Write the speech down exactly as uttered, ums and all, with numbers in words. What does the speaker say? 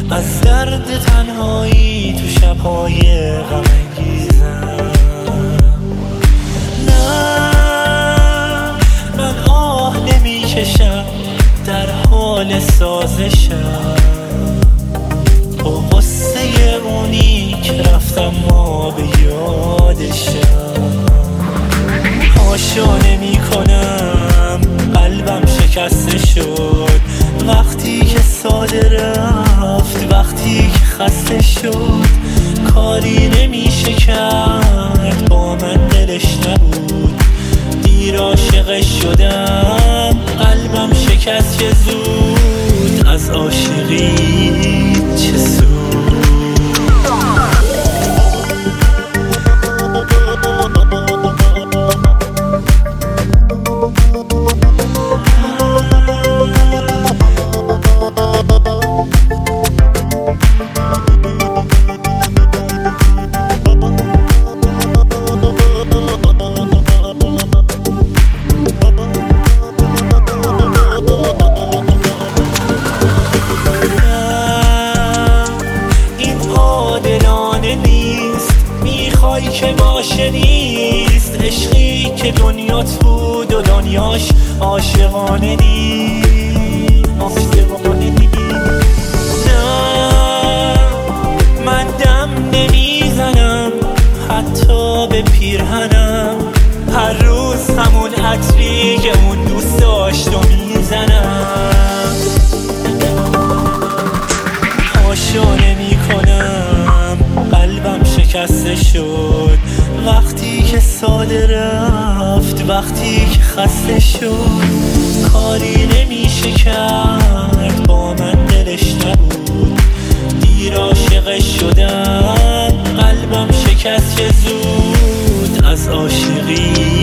از درد تنهایی تو شب‌های غم انگیزم. نه من آه نمی کشم، در حال سازشم با غصه اونی که رفتم ما به یادشم. هاشو نمی کنم قلبم شکسته شد وقتی که ساده رفت، وقتی که خسته شد. کاری نمیشه کرد با من دلش نبود، دیر عاشقش شدم قلبم شکست که زود. از عاشقی چه سود؟ میخوای که باشه نیست، عشقی که دنیات بود و دنیاش عاشقانه نیست. عاشقانه نیست. نه من دم نمیزنم حتی به پیرهنم، هر روز همون عطری که اون دوست داشت و میزنم. هاشو نمی کنم قلبم شکسته شد وقتی که ساده رفت، وقتی که خسته شد. کاری نمیشه کرد با من دلش نبود، دیر عاشقش شدم قلبم شکست که زود. از عاشقی